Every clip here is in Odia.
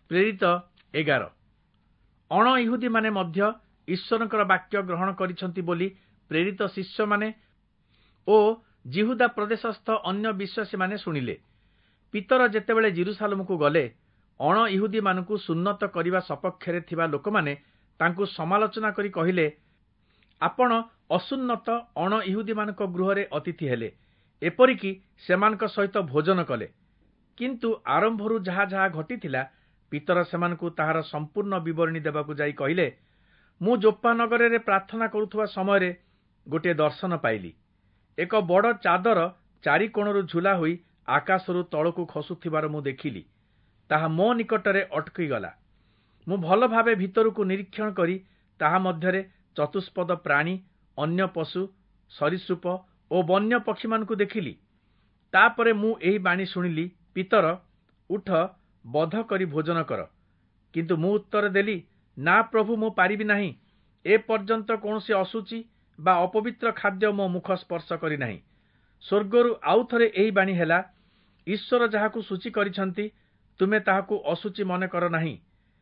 ପ୍ରେରିତ 11 ଅଣ ଇହୁଦୀମାନେ ମଧ୍ୟ ଈଶ୍ୱରଙ୍କର ବାକ୍ୟ ଗ୍ରହଣ କରିଛନ୍ତି ବୋଲି ପ୍ରେରିତ ଶିଷ୍ୟମାନେ ଓ ଜିହୁଦା ପ୍ରଦେଶସ୍ଥ ଅନ୍ୟ ବିଶ୍ୱାସୀମାନେ ଶୁଣିଲେ। ପିତର ଯେତେବେଳେ ଜେରୁସାଲେମକୁ ଗଲେ, ଅଣ ଇହୁଦୀମାନଙ୍କୁ ସୁନ୍ନତ କରିବା ସପକ୍ଷରେ ଥିବା ଲୋକମାନେ ତାଙ୍କୁ ସମାଲୋଚନା କରି କହିଲେ, ଆପଣ ଅସୁନ୍ନତ ଅଣ ଇହୁଦୀମାନଙ୍କ ଗୃହରେ ଅତିଥି ହେଲେ, ଏପରିକି ସେମାନଙ୍କ ସହିତ ଭୋଜନ କଲେ। କିନ୍ତୁ ଆରମ୍ଭରୁ ଯାହା ଯାହା ଘଟିଥିଲା, ପିତର ସେମାନଙ୍କୁ ତାହାର ସମ୍ପୂର୍ଣ୍ଣ ବିବରଣୀ ଦେବାକୁ ଯାଇ କହିଲେ, ମୁଁ ଯୋପ୍ପା ନଗରରେ ପ୍ରାର୍ଥନା କରୁଥିବା ସମୟରେ ଗୋଟିଏ ଦର୍ଶନ ପାଇଲି। ଏକ ବଡ଼ ଚାଦର ଚାରିକୋଣରୁ ଝୁଲା ହୋଇ ଆକାଶରୁ ତଳକୁ ଖସୁଥିବାର ମୁଁ ଦେଖିଲି। ତାହା ମୋ ନିକଟରେ ଅଟକିଗଲା। ମୁଁ ଭଲ ଭାବେ ଭିତରକୁ ନିରୀକ୍ଷଣ କରି ତାହା ମଧ୍ୟରେ ଚତୁଷ୍ପଦ ପ୍ରାଣୀ, ଅନ୍ୟ ପଶୁ, ସରୀସୃପ ଓ ବନ୍ୟ ପକ୍ଷୀମାନଙ୍କୁ ଦେଖିଲି। ତାପରେ ମୁଁ ଏହି ବାଣୀ ଶୁଣିଲି, ପିତର, ଉଠ, ବଧ କରି ଭୋଜନ କର। କିନ୍ତୁ ମୁଁ ଉତ୍ତର ଦେଲି, ନା ପ୍ରଭୁ, ମୁଁ ପାରିବି ନାହିଁ। ଏ ପର୍ଯ୍ୟନ୍ତ କୌଣସି ଅଶୁଚି ବା ଅପବିତ୍ର ଖାଦ୍ୟ ମୋ ମୁଖ ସ୍ପର୍ଶ କରିନାହିଁ। ସ୍ୱର୍ଗରୁ ଆଉ ଥରେ ଏହି ବାଣୀ ହେଲା, ଈଶ୍ୱର ଯାହାକୁ ସୂଚୀ କରିଛନ୍ତି, ତୁମେ ତାହାକୁ ଅଶୁଚି ମନେ କର ନାହିଁ।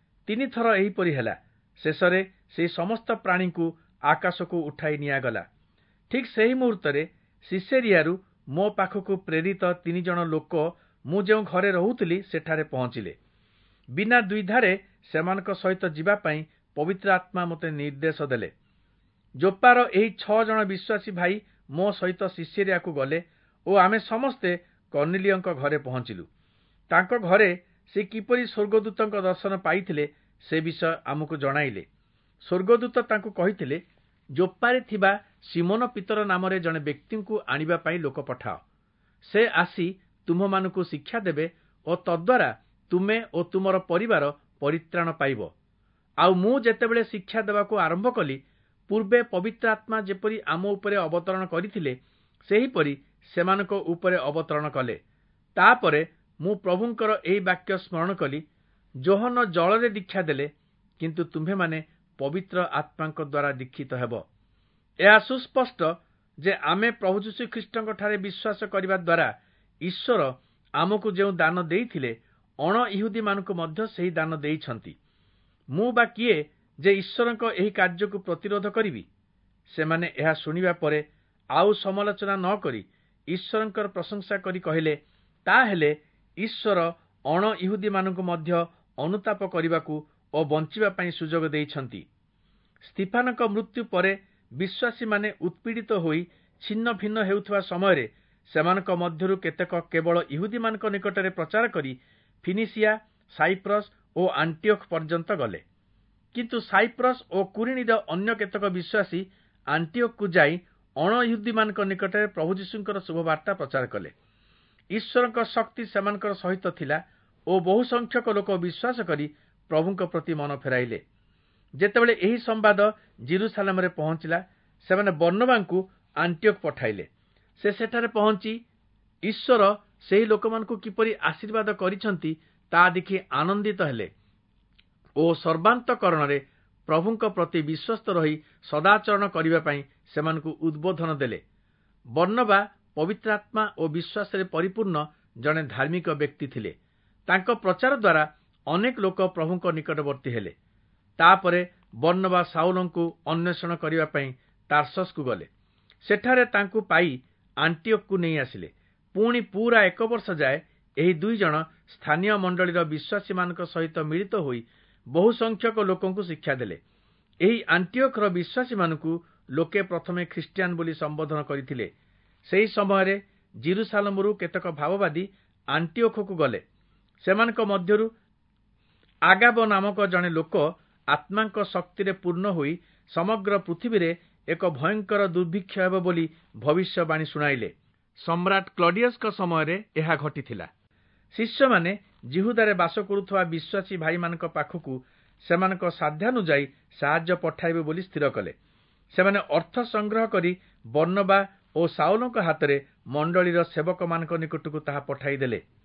3 ଥର ଏହିପରି ହେଲା। ଶେଷରେ ସେହି ସମସ୍ତ ପ୍ରାଣୀଙ୍କୁ ଆକାଶକୁ ଉଠାଇ ନିଆଗଲା। ଠିକ୍ ସେହି ମୁହୂର୍ତ୍ତରେ ସିସେରିଆରୁ ମୋ ପାଖକୁ ପ୍ରେରିତ 3 ଜଣ ଲୋକ ମୁଁ ଯେଉଁ ଘରେ ରହୁଥିଲି ସେଠାରେ ପହଞ୍ଚିଲେ। ବିନା ଦ୍ୱିଧାରେ ସେମାନଙ୍କ ସହିତ ଯିବା ପାଇଁ ପବିତ୍ର ଆତ୍ମା ମୋତେ ନିର୍ଦ୍ଦେଶ ଦେଲେ। ଯୋପ୍ପାର ଏହି 6 ଜଣ ବିଶ୍ୱାସୀ ଭାଇ ମୋ ସହିତ ସିସେରିଆକୁ ଗଲେ ଓ ଆମେ ସମସ୍ତେ କର୍ଣ୍ଣିଲିୟଙ୍କ ଘରେ ପହଞ୍ଚିଲୁ। ତାଙ୍କ ଘରେ ସେ କିପରି ସ୍ୱର୍ଗଦୂତଙ୍କ ଦର୍ଶନ ପାଇଥିଲେ ସେ ବିଷୟ ଆମକୁ ଜଣାଇଲେ। ସ୍ୱର୍ଗଦୂତ ତାଙ୍କୁ କହିଥିଲେ, ଯୋପ୍ପାରେ ଥିବା ସିମୋନ ପିତର ନାମରେ ଜଣେ ବ୍ୟକ୍ତିଙ୍କୁ ଆଣିବା ପାଇଁ ଲୋକ ପଠାଅ। ସେ ଆସି ତୁମ୍ଭମାନଙ୍କୁ ଶିକ୍ଷା ଦେବେ ଓ ତଦ୍ୱାରା ତୁମେ ଓ ତୁମର ପରିବାର ପରିତ୍ରାଣ ପାଇବ। ଆଉ ମୁଁ ଯେତେବେଳେ ଶିକ୍ଷା ଦେବାକୁ ଆରମ୍ଭ କଲି, ପୂର୍ବେ ପବିତ୍ର ଆତ୍ମା ଯେପରି ଆମ ଉପରେ ଅବତରଣ କରିଥିଲେ, ସେହିପରି ସେମାନଙ୍କ ଉପରେ ଅବତରଣ କଲେ। ତାପରେ ମୁଁ ପ୍ରଭୁଙ୍କର ଏହି ବାକ୍ୟ ସ୍ମରଣ କଲି, ଯୋହନ ଜଳରେ ଦୀକ୍ଷା ଦେଲେ, କିନ୍ତୁ ତୁମ୍ଭେମାନେ ପବିତ୍ର ଆତ୍ମାଙ୍କ ଦ୍ୱାରା ଦୀକ୍ଷିତ ହେବ। ଏହା ସୁସ୍ପଷ୍ଟ ଯେ ଆମେ ପ୍ରଭୁ ଯୀଶୁଖ୍ରୀଷ୍ଟଙ୍କଠାରେ ବିଶ୍ୱାସ କରିବା ଦ୍ୱାରା ଈଶ୍ୱର ଆମକୁ ଯେଉଁ ଦାନ ଦେଇଥିଲେ, ଅଣ ଇହୁଦୀମାନଙ୍କୁ ମଧ୍ୟ ସେହି ଦାନ ଦେଇଛନ୍ତି। ମୁଁ ବା କିଏ ଯେ ଈଶ୍ୱରଙ୍କ ଏହି କାର୍ଯ୍ୟକୁ ପ୍ରତିରୋଧ କରିବି? ସେମାନେ ଏହା ଶୁଣିବା ପରେ ଆଉ ସମାଲୋଚନା ନ କରି ଈଶ୍ୱରଙ୍କର ପ୍ରଶଂସା କରି କହିଲେ, ତାହେଲେ ଈଶ୍ୱର ଅଣ ଇହୁଦୀମାନଙ୍କୁ ମଧ୍ୟ ଅନୁତାପ କରିବାକୁ ଓ ବଞ୍ଚିବା ପାଇଁ ସୁଯୋଗ ଦେଇଛନ୍ତି। ସ୍ତିଫାନଙ୍କ ମୃତ୍ୟୁ ପରେ ବିଶ୍ୱାସୀମାନେ ଉତ୍ପୀଡ଼ିତ ହୋଇ ଛିନ୍ନ ଭିନ୍ନ ହେଉଥିବା ସମୟରେ ସେମାନଙ୍କ ମଧ୍ୟରୁ କେତେକ କେବଳ ଇହୁଦୀମାନଙ୍କ ନିକଟରେ ପ୍ରଚାର କରି ଫିନିସିଆ, ସାଇପ୍ରସ୍ ଓ ଆଣ୍ଟିଓଖ ପର୍ଯ୍ୟନ୍ତ ଗଲେ। କିନ୍ତୁ ସାଇପ୍ରସ୍ ଓ କୁରିନିର ଅନ୍ୟ କେତେକ ବିଶ୍ୱାସୀ ଆଣ୍ଟିଓଖକୁ ଯାଇ ଅଣ ଇହୁଦୀମାନଙ୍କ ନିକଟରେ ପ୍ରଭୁ ଯୀଶୁଙ୍କର ଶୁଭବାର୍ତ୍ତା ପ୍ରଚାର କଲେ। ଈଶ୍ୱରଙ୍କ ଶକ୍ତି ସେମାନଙ୍କର ସହିତ ଥିଲା ଓ ବହୁ ସଂଖ୍ୟକ ଲୋକ ବିଶ୍ୱାସ କରି ପ୍ରଭୁଙ୍କ ପ୍ରତି ମନ ଫେରାଇଲେ। ଯେତେବେଳେ ଏହି ସମ୍ବାଦ ଜେରୁସାଲେମରେ ପହଞ୍ଚିଲା, ସେମାନେ ବର୍ଣ୍ଣବାଙ୍କୁ ଆଣ୍ଟିଓଖ ପଠାଇଲେ। ସେ ସେଠାରେ ପହଞ୍ଚି ଈଶ୍ୱର ସେହି ଲୋକମାନଙ୍କୁ କିପରି ଆଶୀର୍ବାଦ କରିଛନ୍ତି ତାହା ଦେଖି ଆନନ୍ଦିତ ହେଲେ ଓ ସର୍ବାନ୍ତଃକରଣରେ ପ୍ରଭୁଙ୍କ ପ୍ରତି ବିଶ୍ୱସ୍ତ ରହି ସଦାଚରଣ କରିବା ପାଇଁ ସେମାନଙ୍କୁ ଉଦ୍ବୋଧନ ଦେଲେ। ବର୍ଣ୍ଣବା ପବିତ୍ର ଆତ୍ମା ଓ ବିଶ୍ୱାସରେ ପରିପୂର୍ଣ୍ଣ ଜଣେ ଧାର୍ମିକ ବ୍ୟକ୍ତି ଥିଲେ। ତାଙ୍କ ପ୍ରଚାର ଦ୍ୱାରା ଅନେକ ଲୋକ ପ୍ରଭୁଙ୍କ ନିକଟବର୍ତ୍ତୀ ହେଲେ। ତାପରେ ବର୍ଣ୍ଣବା ଶାଉଲଙ୍କୁ ଅନ୍ୱେଷଣ କରିବା ପାଇଁ ତାର୍ସସକୁ ଗଲେ। ସେଠାରେ ତାଙ୍କୁ ପାଇ ଆଣ୍ଟିଓଖକୁ ନେଇ ଆସିଲେ। ପୁଣି ପୁରା 1 ବର୍ଷ ଯାଏ ଏହି 2 ଜଣ ସ୍ଥାନୀୟ ମଣ୍ଡଳୀର ବିଶ୍ୱାସୀମାନଙ୍କ ସହିତ ମିଳିତ ହୋଇ ବହୁ ସଂଖ୍ୟକ ଲୋକଙ୍କୁ ଶିକ୍ଷା ଦେଲେ। ଏହି ଆଣ୍ଟିଓଖର ବିଶ୍ୱାସୀମାନଙ୍କୁ ଲୋକେ ପ୍ରଥମେ ଖ୍ରୀଷ୍ଟିଆନ ବୋଲି ସମ୍ବୋଧନ କରିଥିଲେ। ସେହି ସମୟରେ ଜେରୁସାଲେମରୁ କେତେକ ଭାବବାଦୀ ଆଣ୍ଟିଓଖକୁ ଗଲେ। ସେମାନଙ୍କ ମଧ୍ୟରୁ ଆଗାବ ନାମକ ଜଣେ ଲୋକ ଆତ୍ମାଙ୍କ ଶକ୍ତିରେ ପୂର୍ଣ୍ଣ ହୋଇ ସମଗ୍ର ପୃଥିବୀରେ ଏକ ଭୟଙ୍କର ଦୁର୍ଭିକ୍ଷ ହେବ ବୋଲି ଭବିଷ୍ୟବାଣୀ ଶୁଣାଇଲେ। ସମ୍ରାଟ କ୍ଲଡିୟସଙ୍କ ସମୟରେ ଏହା ଘଟିଥିଲା। ଶିଷ୍ୟମାନେ ଜିହୁଦାରେ ବାସ କରୁଥିବା ବିଶ୍ୱାସୀ ଭାଇମାନଙ୍କ ପାଖକୁ ସେମାନଙ୍କ ସାଧ୍ୟାନୁଯାୟୀ ସାହାଯ୍ୟ ପଠାଇବେ ବୋଲି ସ୍ଥିର କଲେ। ସେମାନେ ଅର୍ଥ ସଂଗ୍ରହ କରି ବର୍ଣ୍ଣବା ଓ ଶାଉଲଙ୍କ ହାତରେ ମଣ୍ଡଳୀର ସେବକମାନଙ୍କ ନିକଟକୁ ତାହା ପଠାଇଦେଲେ।